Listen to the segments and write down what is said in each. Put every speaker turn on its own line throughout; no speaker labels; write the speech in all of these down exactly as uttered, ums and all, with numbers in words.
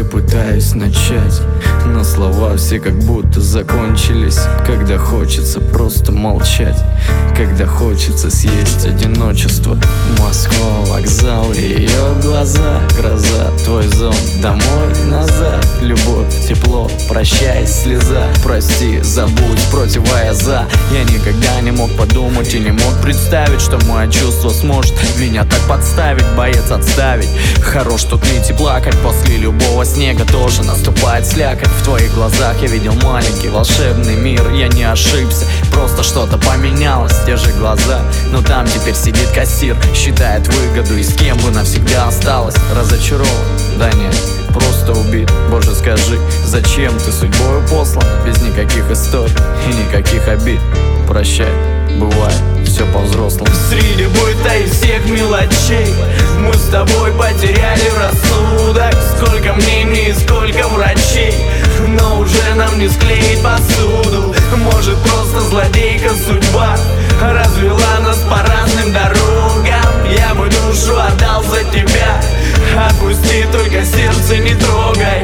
пытаюсь начать, но слова все как будто закончились. Когда хочется просто молчать, когда хочется съесть одиночество. Москва, вокзал, ее глаза, гроза, твой зон, домой, назад. Любовь, тепло, прощай, слеза. Прости, забудь, против, а я за. Я никогда не мог подумать и не мог представить, что мое чувство сможет меня так подставить. Боец отставить, хорош тут ныть и плакать. После любого снега тоже наступает слякоть. В твоих глазах я видел маленький волшебный мир. Я не ошибся, просто что-то поменялось. Те же глаза, но там теперь сидит кассир, считает выгоду и с кем бы навсегда осталась. Разочарован? Да нет, просто убит. Боже, скажи, зачем ты судьбою послан? Без никаких историй и никаких обид. Прощай, бывает, все по-взрослому.
Среди быта и всех мелочей мы с тобой потеряли рассудок. Сколько мнений, сколько врачей, но уже нам не склеить посуду. Может, просто злодейка судьба развела нас по разным дорогам. Я бы душу отдал за тебя, отпусти, только сердце не трогай.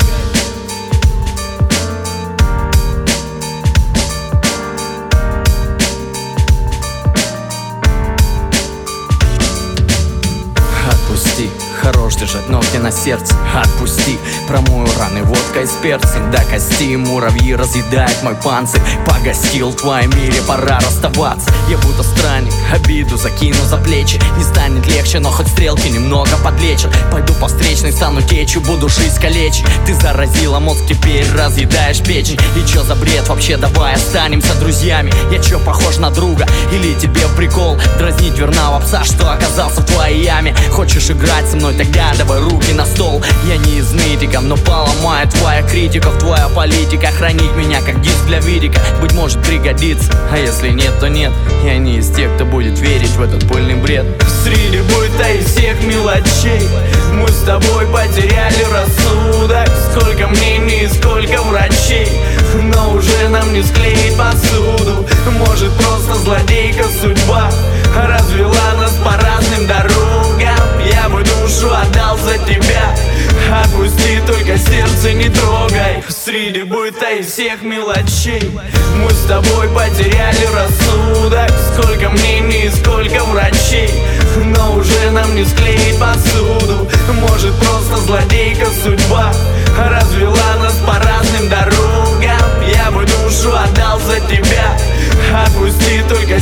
Отпусти, хорош держать ногти на сердце. Отпусти, промою раны водкой с перцем до кости. Муравьи разъедают мой панцирь. Погостил в твоем мире, пора расставаться. Я будто странник, обиду закину за плечи. Не станет легче, но хоть стрелки немного подлечат. Пойду по встречной, стану течью, буду жизнь калечить. Ты заразила мозг, теперь разъедаешь печень. И чё за бред вообще, давай останемся друзьями. Я чё, похож на друга? Или тебе в прикол дразнить верного пса, что оказался в твоей яме? Хочешь играть со мной, тогда давай руки на стол. Я не из нытиков, но поломает твоя критика. Твоя политика хранить меня как диск для видика. Быть может пригодится, а если нет, то нет. Я не из тех, кто будет верить в этот пыльный бред.
Среди быта и всех мелочей мы с тобой потеряли рассудок. Сколько мнений, сколько врачей, но уже нам не склеить посуду. Может, просто злодейка судьба развела нас по разным дорогам. Я бы душу отдал за тебя, отпусти, только сердце не трогай. Среди быта и всех мелочей мы с тобой потеряли рассудок. Сколько мнений, сколько врачей, но уже нам не склеить посуду. Может, просто злодейка судьба развела нас по разным дорогам. Я бы душу отдал за тебя, отпусти, только